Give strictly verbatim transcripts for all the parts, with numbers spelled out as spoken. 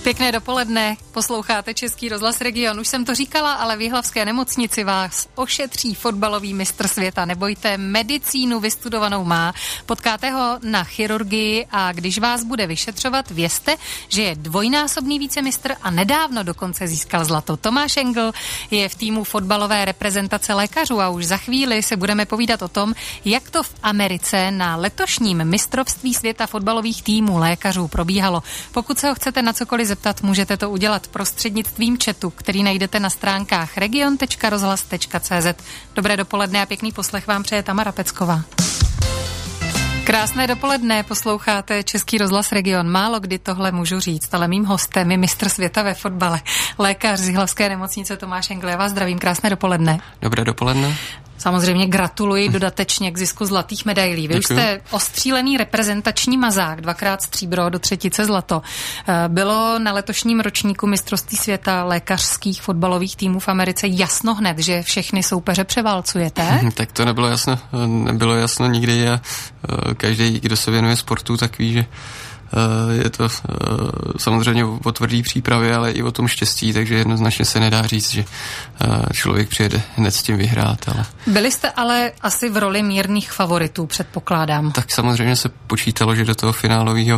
Pěkné dopoledne, posloucháte Český rozhlas Region. Už jsem to říkala, ale v Jihlavské nemocnici vás ošetří fotbalový mistr světa. Nebojte, medicínu vystudovanou má. Potkáte ho na chirurgii a když vás bude vyšetřovat, vězte, že je dvojnásobný vícemistr a nedávno dokonce získal zlato. Tomáš Engl je v týmu fotbalové reprezentace lékařů a už za chvíli se budeme povídat o tom, jak to v Americe na letošním mistrovství světa fotbalových týmů lékařů probíhalo. Pokud se ho chcete na cokoliv zeptat, můžete to udělat prostřednictvím chatu, který najdete na stránkách region tečka rozhlas tečka cé zet. Dobré dopoledne a pěkný poslech vám přeje Tamara Pecková. Krásné dopoledne, posloucháte Český rozhlas Region. Málo kdy tohle můžu říct, ale mým hostem je mistr světa ve fotbale, lékař z Jihlavské nemocnice Tomáš Engl. Já vás zdravím, krásné dopoledne. Dobré dopoledne. Samozřejmě gratuluji dodatečně k zisku zlatých medailí. Vy Děkuji. už jste ostřílený reprezentační mazák, dvakrát stříbro, do třetice zlato. Bylo na letošním ročníku mistrovství světa lékařských fotbalových týmů v Americe jasno hned, že všechny soupeře převálcujete? Tak to nebylo jasno, nebylo jasno nikdy a každý, kdo se věnuje sportu, tak ví, že je to samozřejmě o tvrdý přípravě, ale i o tom štěstí, takže jednoznačně se nedá říct, že člověk přijede hned s tím vyhrát. Ale... Byli jste ale asi v roli mírných favoritů, předpokládám. Tak samozřejmě se počítalo, že do toho finálového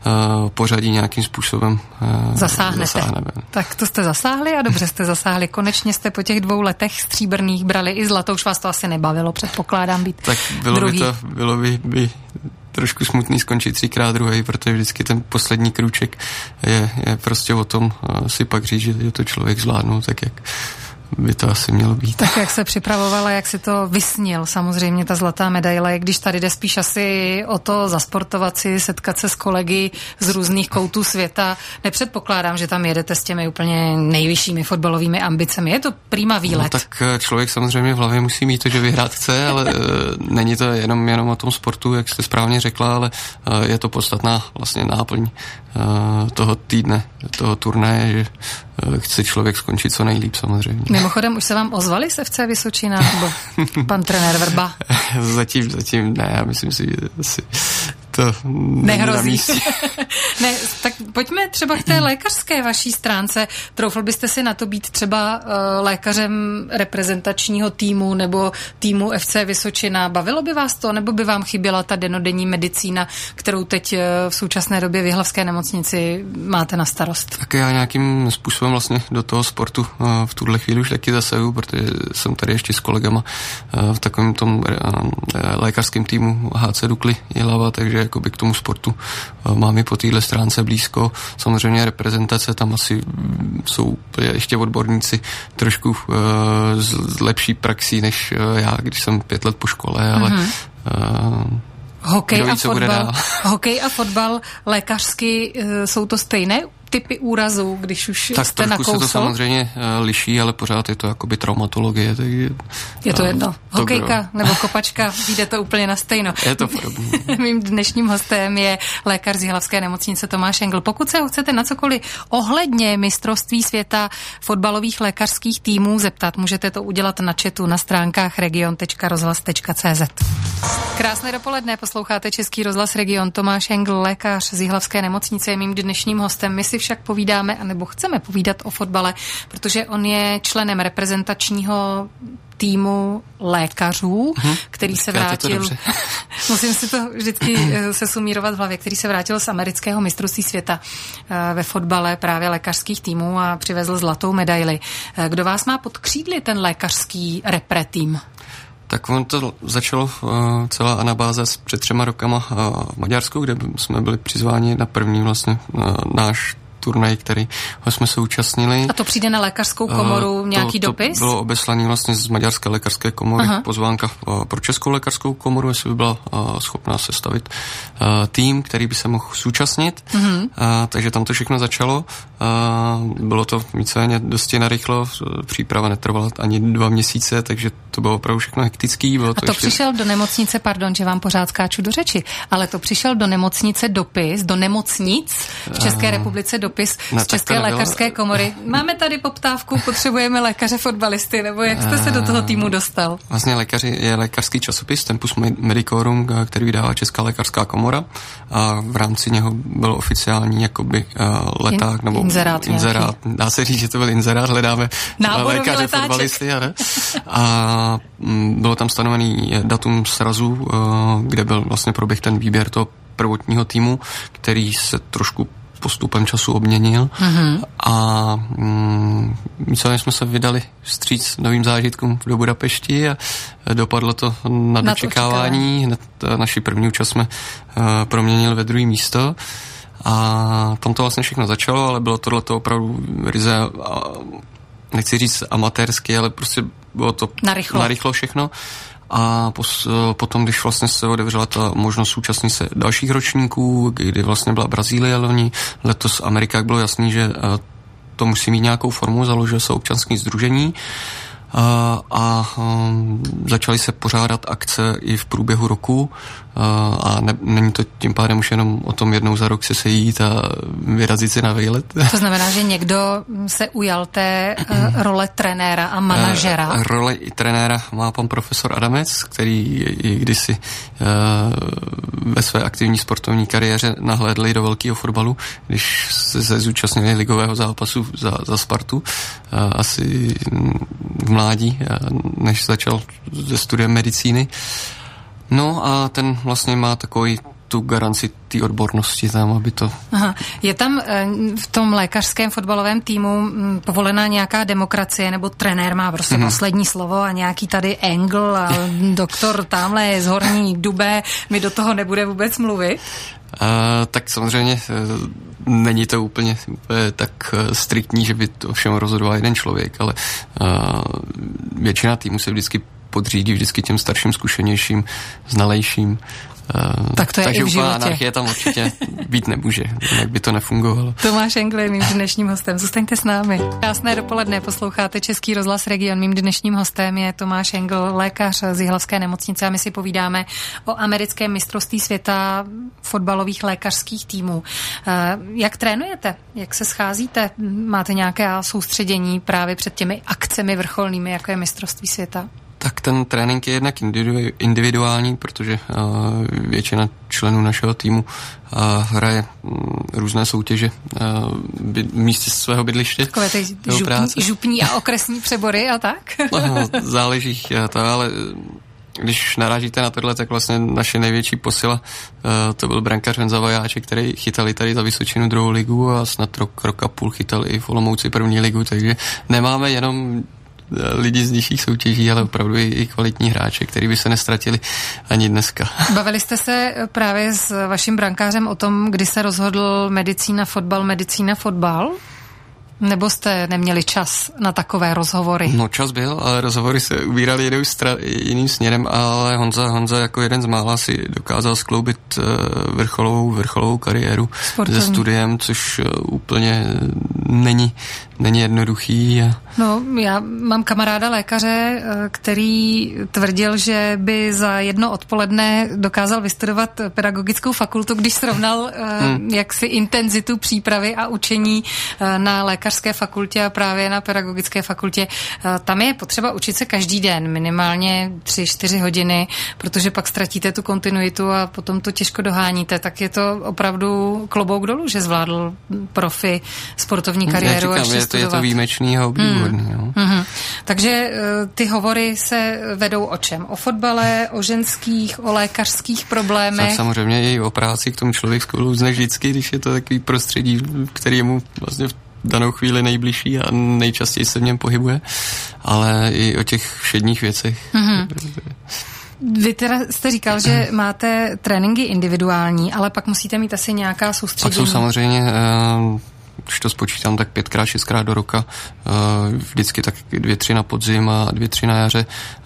pořadí nějakým způsobem zasáhnete. zasáhneme. Tak to jste zasáhli a dobře jste zasáhli. Konečně jste po těch dvou letech stříbrných brali i zlato. Už vás to asi nebavilo, předpokládám, být tak bylo druhý. by to, bylo by, by trošku smutný skončit třikrát druhý, protože vždycky ten poslední krůček je, je prostě o tom uh, si pak říct, že, že to člověk zvládnul tak, jak by to asi mělo být. Tak jak se připravovala, jak si to vysnil, samozřejmě ta zlatá medaile, když tady jde spíš asi o to zasportovat si, setkat se s kolegy z různých koutů světa. Nepředpokládám, že tam jedete s těmi úplně nejvyššími fotbalovými ambicemi. Je to prima výlet. No, tak člověk samozřejmě v hlavě musí mít to, že vyhrát chce, ale není to jenom, jenom o tom sportu, jak jste správně řekla, ale je to podstatná vlastně náplň toho týdne, toho turnaje, že chce člověk skončit co nejlíp samozřejmě. Mimochodem, už se vám ozvali z ef cé Vysočina, nebo pan trenér Vrba? Zatím, zatím ne, já myslím si, že asi to nehrozí. Ne, tak pojďme třeba k té lékařské vaší stránce. Troufl byste si na to být třeba uh, lékařem reprezentačního týmu nebo týmu ef cé Vysočina? Bavilo by vás to, nebo by vám chyběla ta denodenní medicína, kterou teď uh, v současné době v Jihlavské nemocnici máte na starost? Tak já nějakým způsobem vlastně do toho sportu uh, v tuhle chvíli už taky zasahuju, protože jsem tady ještě s kolegama uh, v takovém tom uh, lékařském týmu há cé Dukly Jihlava, takže jakoby k tomu sportu uh, mám i po téhle stránce blízko. Samozřejmě reprezentace, tam asi jsou ještě odborníci trošku uh, z lepší praxí než uh, já, když jsem pět let po škole, ale uh, Hokej ví, a fotbal, hokej a fotbal lékařsky uh, jsou to stejné typy úrazů, když už tak jste nakousl? Tak trošku se to samozřejmě uh, liší, ale pořád je to jakoby traumatologie. Takže, je to jedno. To Hokejka bylo. nebo kopačka, jde to úplně na stejno. Je to podobné. Mým dnešním hostem je lékař z Jihlavské nemocnice Tomáš Engl. Pokud se ho chcete na cokoliv ohledně mistrovství světa fotbalových lékařských týmů zeptat, můžete to udělat na chatu na stránkách region tečka rozhlas tečka cé zet. Krásné dopoledne, posloucháte Český rozhlas Region. Tomáš Engl, lékař z Jihlavské nemocnice, je mým dnešním hostem. My si však povídáme, anebo chceme povídat o fotbale, protože on je členem reprezentačního týmu lékařů, hmm, který se vrátil, musím si to vždycky se sumírovat v hlavě, který se vrátil z amerického mistrovství světa ve fotbale právě lékařských týmů a přivezl zlatou medaili. Kdo vás má pod křídly, ten lékařský repre tým? Tak on to začalo uh, celá anabáza před třema rokama uh, v Maďarsku, kde jsme byli přizváni na první vlastně uh, náš turnaj, který ho jsme se účastnili. A to přijde na lékařskou komoru uh, nějaký to, dopis? To bylo obeslaný vlastně z Maďarské lékařské komory. Aha. Pozvánka uh, pro Českou lékařskou komoru, jestli by byla uh, schopná sestavit uh, tým, který by se mohl zúčastnit. Uh-huh. Uh, takže tam to všechno začalo. Uh, bylo to víceméně dosti narychlo. Příprava netrvala ani dva měsíce, takže to bylo opravdu všechno hektický. Bylo to A to ještě... přišel do nemocnice, pardon, že vám pořád skáču do řeči, ale to přišel do nemocnice dopis, do nemocnic v České uh... republice dopis dopis no, z České lékařské komory. Máme tady poptávku, potřebujeme lékaře fotbalisty, nebo jak jste se do toho týmu dostal? Vlastně lékaři je lékařský časopis Tempus Medicorum, který vydává Česká lékařská komora a v rámci něho byl oficiální jakoby uh, leták nebo inzerát. inzerát. Dá se říct, že to byl inzerát, hledáme lékaře letáček. Fotbalisty. A, a bylo tam stanovený datum srazu, uh, kde byl vlastně proběh ten výběr toho prvotního týmu, který se trošku postupem času obměnil mm-hmm. a mm, celé jsme se vydali vstříc novým zážitkům do Budapešti a dopadlo to na dočekávání. Hned naši první účast jsme uh, proměnili ve druhé místo a tam to vlastně všechno začalo, ale bylo tohleto opravdu ryze, a, nechci říct amatérsky, ale prostě bylo to narychlo, narychlo všechno. A pos, potom, když vlastně se otevřela ta možnost účastnit se dalších ročníků, kdy vlastně byla Brazílie loni, letos Amerika, bylo jasný, že to musí mít nějakou formu, založil se občanský sdružení a, a um, začaly se pořádat akce i v průběhu roku a ne, není to tím pádem už jenom o tom jednou za rok se sejít a vyrazit si na výlet. To znamená, že někdo se ujal té uh, role trenéra a manažera? Uh, role i trenéra má pan profesor Adamec, který i kdysi uh, ve své aktivní sportovní kariéře nahlédl do velkého fotbalu, když se, se zúčastnili ligového zápasu za, za Spartu, uh, asi v mládí, uh, než začal se studiem medicíny. No a ten vlastně má takový tu garanci té odbornosti tam, aby to... Aha. Je tam v tom lékařském fotbalovém týmu povolená nějaká demokracie, nebo trenér má prostě mm-hmm. poslední slovo a nějaký tady Engel a doktor tamhle z Horní Dubé mi do toho nebude vůbec mluvit? Uh, tak samozřejmě uh, není to úplně, úplně tak uh, striktní, že by to všem rozhodoval jeden člověk, ale uh, většina týmu se vždycky podřídí vždycky těm starším, zkušenějším, znalejším. Tak to je takže i v životě. Takže anarchie tam určitě být nemůže, jinak by to nefungovalo. Tomáš Engl je mým dnešním hostem. Zůstaňte s námi. Krásné dopoledne, posloucháte Český rozhlas Region. Mým dnešním hostem je Tomáš Engl, lékař z Jihlavské nemocnice a my si povídáme o americkém mistrovství světa fotbalových lékařských týmů. Jak trénujete? Jak se scházíte? Máte nějaké soustředění právě před těmi akcemi vrcholnými, jako je mistrovství světa? Tak ten trénink je jednak individuální, protože uh, většina členů našeho týmu uh, hraje um, různé soutěže uh, by, v místě svého bydliště. Takové ty župní, župní a okresní přebory a tak? No, záleží to, ale když narážíte na tohle, tak vlastně naše největší posila uh, to byl brankář Honza Vajáček, který chytali tady za Vysočinu druhou ligu a snad rok, rok a půl chytal i v Olomouci první ligu, takže nemáme jenom lidi z nižších soutěží, ale opravdu i kvalitní hráče, který by se nestratili ani dneska. Bavili jste se právě s vaším brankářem o tom, kdy se rozhodl medicína, fotbal, medicína, fotbal? Nebo jste neměli čas na takové rozhovory? No čas byl, ale rozhovory se ubíraly jiným, stra- jiným směrem, ale Honza, Honza jako jeden z mála si dokázal skloubit uh, vrcholovou, vrcholovou kariéru sportovní se studiem, což uh, úplně není, není jednoduchý. A... No, já mám kamaráda lékaře, který tvrdil, že by za jedno odpoledne dokázal vystudovat pedagogickou fakultu, když srovnal hmm. jaksi intenzitu přípravy a učení na lékařské fakultě a právě na pedagogické fakultě. Tam je potřeba učit se každý den, minimálně tři, čtyři hodiny, protože pak ztratíte tu kontinuitu a potom to těžko doháníte. Tak je to opravdu klobouk dolů, že zvládl profi sportovní kariéru. Já říkám, je to, je to výjimečný a obdivuhodný. Hmm. Hmm. Takže ty hovory se vedou o čem? O fotbale, o ženských, o lékařských problémech? Tak samozřejmě i o práci, k tomu člověk sklouzne vždycky, když je to takový prostředí, který je mu vlastně v danou chvíli nejbližší a nejčastěji se v něm pohybuje, ale i o těch všedních věcech. Hmm. Vy teda jste říkal, že máte tréninky individuální, ale pak musíte mít asi nějaká soustředění. Pak jsou samozřejmě... Uh, když to spočítám, tak pětkrát, šestkrát do roka, vždycky tak dvě, tři na podzim a dvě, tři na jaře,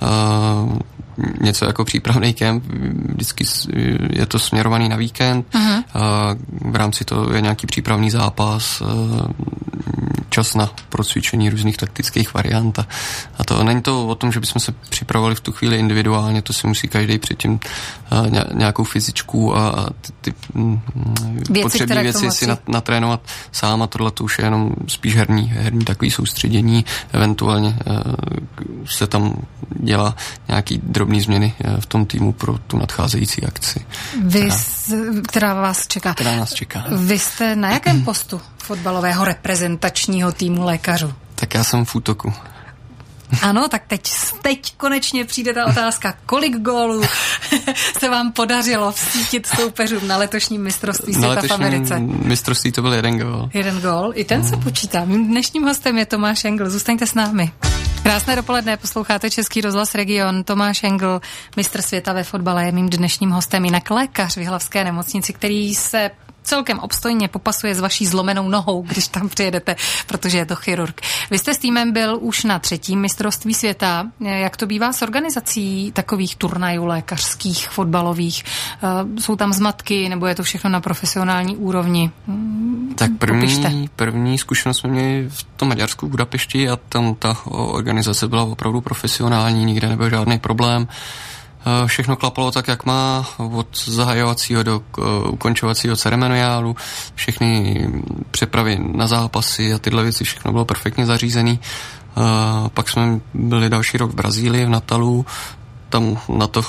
něco jako přípravný kemp, vždycky je to směrovaný na víkend, uh-huh. v rámci toho je nějaký přípravný zápas, čas na procvičení různých taktických variant a, a to není to o tom, že bychom se připravovali v tu chvíli individuálně, to si musí každý předtím uh, nějakou fyzičku a, a ty, ty věci, potřebné věci si natrénovat sám a tohle to už je jenom spíš herní, herní takový soustředění, eventuálně uh, se tam dělá nějaký drobný změny uh, v tom týmu pro tu nadcházející akci. Vy, která, která vás čeká. Která nás čeká. Vy jste na jakém postu fotbalového reprezentačního týmu lékařů? Tak já jsem v útoku. Ano, tak teď, teď konečně přijde ta otázka, kolik gólů se vám podařilo vsítit soupeřům na letošním mistrovství světa v Americe? Mistrovství to byl jeden gól. Jeden gól, i ten se počítá. Mým dnešním hostem je Tomáš Engl, zůstaňte s námi. Krásné dopoledne, posloucháte Český rozhlas Region. Tomáš Engl, mistr světa ve fotbale, je mým dnešním hostem, jinak lékař v Jihlavské nemocnici, který se celkem obstojně popasuje s vaší zlomenou nohou, když tam přijedete, protože je to chirurg. Vy jste s týmem byl už na třetím mistrovství světa. Jak to bývá s organizací takových turnajů lékařských, fotbalových? Jsou tam zmatky, nebo je to všechno na profesionální úrovni? Tak první, první zkušenost jsme měli v tom Maďarsku, v Budapešti, a tam ta organizace byla opravdu profesionální, nikde nebyl žádný problém. Všechno klapalo tak, jak má, od zahajovacího do ukončovacího ceremoniálu, všechny přepravy na zápasy a tyhle věci, všechno bylo perfektně zařízený. Pak jsme byli další rok v Brazílii, v Natalu, tam na to,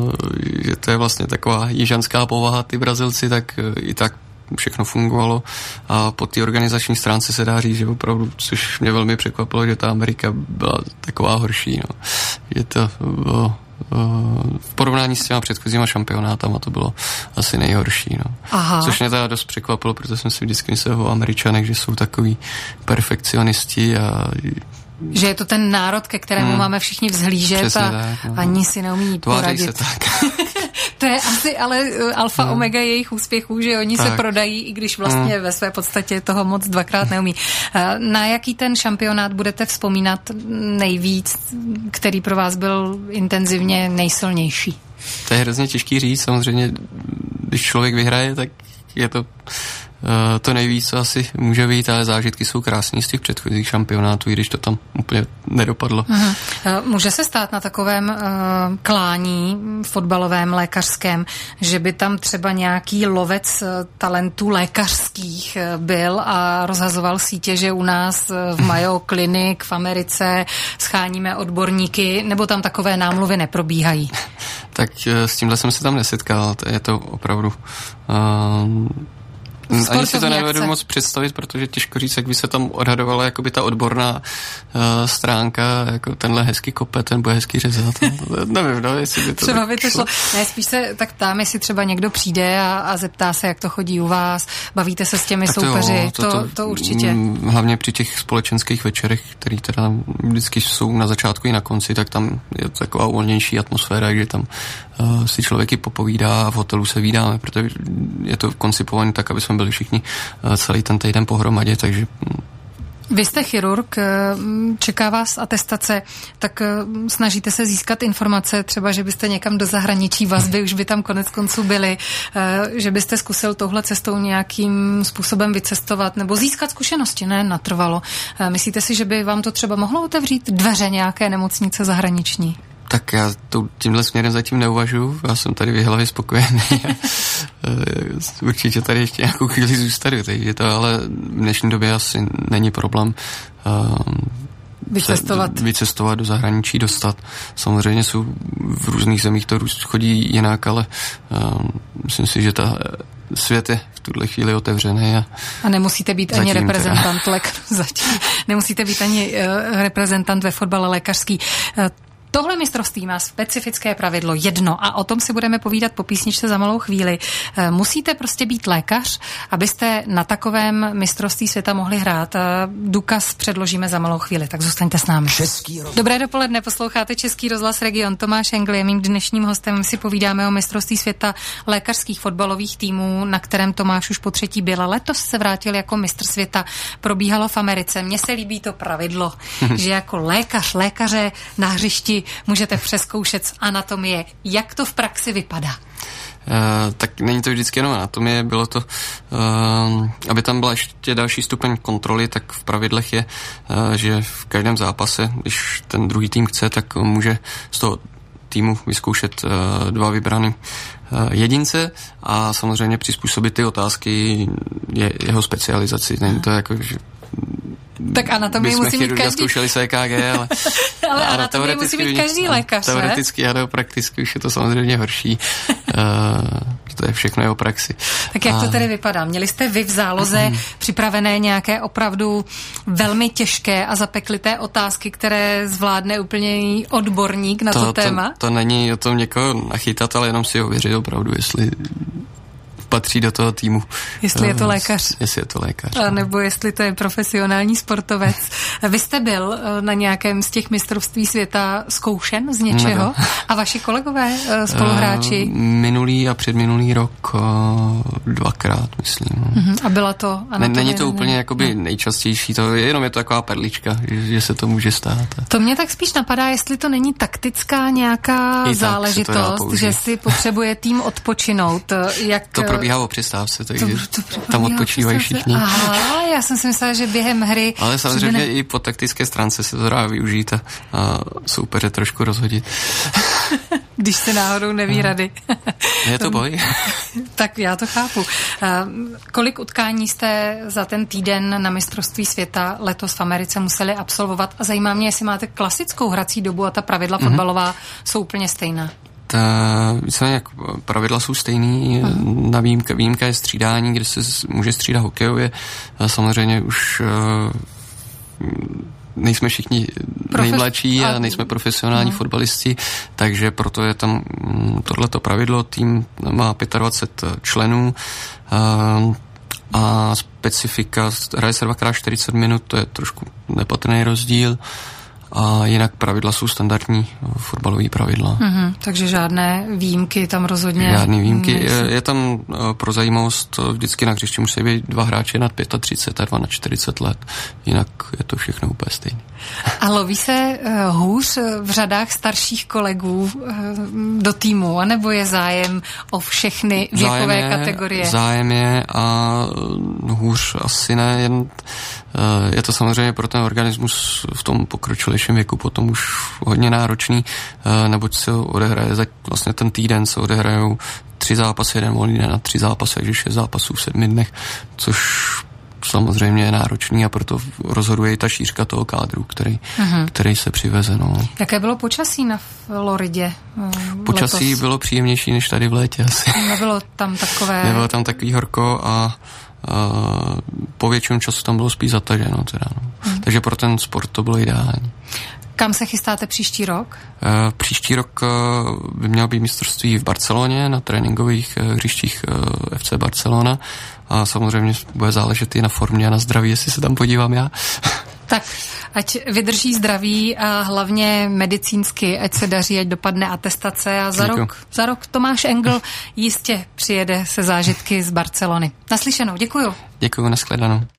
že to je vlastně taková jižanská povaha, ty Brazilci, tak i tak všechno fungovalo a po té organizační stránce se dá říct, že opravdu, což mě velmi překvapilo, že ta Amerika byla taková horší, no. Že to bylo v porovnání s těma předchozíma šampionátama to bylo asi nejhorší. No. Aha. Což mě teda dost překvapilo, protože jsem si vždycky myslel o Američanech, že jsou takový perfekcionisti a že je to ten národ, ke kterému hmm. máme všichni vzhlížet a tak, no. Ani si neumí poradit. Se tak. To je asi ale alfa no. omega jejich úspěchů, že oni tak se prodají, i když vlastně hmm. ve své podstatě toho moc dvakrát neumí. Na jaký ten šampionát budete vzpomínat nejvíc, který pro vás byl intenzivně nejsilnější? To je hrozně těžký říct, samozřejmě, když člověk vyhraje, tak je to Uh, to nejvíc, co asi může být, ale zážitky jsou krásný z těch předchozích šampionátů, i když to tam úplně nedopadlo. Uh-huh. Uh, může se stát na takovém uh, klání fotbalovém, lékařském, že by tam třeba nějaký lovec uh, talentů lékařských uh, byl a rozhazoval sítě, že u nás uh, v Mayo Clinic v Americe scháníme odborníky, nebo tam takové námluvy neprobíhají? Tak uh, s tímhle jsem se tam nesetkal, to je to opravdu uh, ani si to nevedu moc představit, protože těžko říct, jak by se tam odhadovala jakoby ta odborná uh, stránka, jako tenhle hezký kope, ten bude hezký řezat. Nevím, no, jestli by to třeba by to šlo. Ne, spíš se tak ptám, jestli třeba někdo přijde a, a zeptá se, jak to chodí u vás, bavíte se s těmi tak soupeři, to, to, to, to určitě. M, hlavně při těch společenských večerech, který teda vždycky jsou na začátku i na konci, tak tam je taková uvolnější atmosféra, že tam uh, si člověk i popovídá a v hotelu se vídáme, protože je to koncipované tak, aby jsme byli všichni uh, celý ten týden pohromadě, takže vy jste chirurg, čeká vás atestace, tak snažíte se získat informace, třeba, že byste někam do zahraničí, vazby už by tam konec konců byly, že byste zkusil touhle cestou nějakým způsobem vycestovat nebo získat zkušenosti, ne natrvalo. Myslíte si, že by vám to třeba mohlo otevřít dveře nějaké nemocnice zahraniční? Tak já to, tímhle směrem zatím neuvažuji, já jsem tady v Jihlavě spokojený a určitě tady ještě nějakou chvíli zůstanu, takže to ale v dnešní době asi není problém um, vycestovat. vycestovat do zahraničí, dostat. Samozřejmě jsou v různých zemích to chodí jinak, ale um, myslím si, že ta svět je v tuhle chvíli otevřený. A, a nemusíte být ani reprezentant lékař, zatím. Nemusíte být ani uh, reprezentant ve fotbale lékařský. Uh, Tohle mistrovství má specifické pravidlo jedno a o tom si budeme povídat po písničce za malou chvíli. Musíte prostě být lékař, abyste na takovém mistrovství světa mohli hrát. Důkaz předložíme za malou chvíli, tak zůstaňte s námi. Dobré dopoledne, posloucháte Český rozhlas Region. Tomáš Engl je mým dnešním hostem. Si povídáme o mistrovství světa lékařských fotbalových týmů, na kterém Tomáš už po třetí byl. Letos se vrátil jako mistr světa. Probíhalo v Americe. Mně se líbí to pravidlo, že jako lékař, lékaře na hřišti můžete přeskoušet z anatomie. Jak to v praxi vypadá? tak není to vždycky jenom anatomie, bylo to, uh, aby tam byla ještě další stupeň kontroly, tak v pravidlech je, uh, že v každém zápase, když ten druhý tým chce, tak může z toho týmu vyzkoušet uh, dva vybraný uh, jedince a samozřejmě přizpůsobit ty otázky je, jeho specializaci. Není to jako, že tak anatomii musí mít každý. Zkoušeli se E K G, ale, ale anatomii musí mít každý lékař, ne? Teoreticky ano, prakticky už je to samozřejmě horší. uh, to je všechno je o praxi. Tak jak a... to tedy vypadá? Měli jste vy v záloze mm. připravené nějaké opravdu velmi těžké a zapeklité otázky, které zvládne úplně odborník na to, to téma? To, to není o tom někoho nachytat, ale jenom si ověřit opravdu, jestli patří do toho týmu. Jestli je to lékař. Jestli je to lékař. A nebo jestli to je profesionální sportovec. Vy jste byl na nějakém z těch mistrovství světa zkoušen z něčeho? Nebyl. A vaši kolegové, spoluhráči? Minulý a předminulý rok dvakrát, myslím. Uh-huh. A byla to anatomie? Není to úplně jakoby nejčastější, to je, jenom je to taková perlička, že, že se to může stát. To mě tak spíš napadá, jestli to není taktická nějaká I záležitost, že si potřebuje tým odpočinout. Jak to probíhá o přestávce, takže to, to tam odpočívají všichni. Aha, já jsem si myslela, že během hry... Ale samozřejmě ne... i po taktické stránce se to dá využít a, a soupeře trošku rozhodit. Když se náhodou neví rady. Je to boj. Tak já to chápu. Kolik utkání jste za ten týden na mistrovství světa letos v Americe museli absolvovat? A zajímá mě, jestli máte klasickou hrací dobu a ta pravidla mm-hmm. fotbalová jsou úplně stejná. Ta, víceméně, pravidla jsou stejný, uh-huh. na výjimka, výjimka je střídání, kde se může střídat hokejově. A samozřejmě už uh, nejsme všichni Profes- nejmladší a nejsme profesionální uh-huh. fotbalisti, takže proto je tam tohleto pravidlo. Tým má dvacet pět členů uh, a specifika, hraje se dvakrát čtyřicet minut, to je trošku nepatrný rozdíl. A jinak pravidla jsou standardní fotbalové pravidla. Mm-hmm, takže žádné výjimky tam rozhodně Žádné výjimky. Je, je tam pro zajímavost, vždycky na hřišti musí být dva hráči nad třicet pět a dva na čtyřicet let. Jinak je to všechno úplně stejné. A loví se uh, hůř v řadách starších kolegů uh, do týmu, anebo je zájem o všechny věkové zájem je, kategorie? Zájem je a hůř asi ne, jen uh, je to samozřejmě pro ten organismus v tom pokročilejším věku potom už hodně náročný, uh, neboť se odehraje za vlastně ten týden se odehrajou tři zápasy, jeden volný den a tři zápasy, takže šest zápasů v sedmi dnech, což samozřejmě je náročný a proto rozhoduje i ta šířka toho kádru, který, uh-huh. který se přiveze. No. Jaké bylo počasí na Floridě? Počasí letos? Bylo příjemnější než tady v létě asi. Nebylo tam takové... Nebylo tam takový horko a, a po většinu času tam bylo spíš zataženo. Teda, no. uh-huh. Takže pro ten sport to bylo ideální. Kam se chystáte příští rok? Uh, příští rok uh, by mělo být mistrovství v Barceloně na tréninkových uh, hřištích uh, F C Barcelona a samozřejmě bude záležet i na formě a na zdraví, jestli se tam podívám já. Tak, ať vydrží zdraví a hlavně medicínsky, ať se daří, ať dopadne atestace a za rok, za rok Tomáš Engl jistě přijede se zážitky z Barcelony. Naslyšenou, děkuju. Děkuju, nashledanou.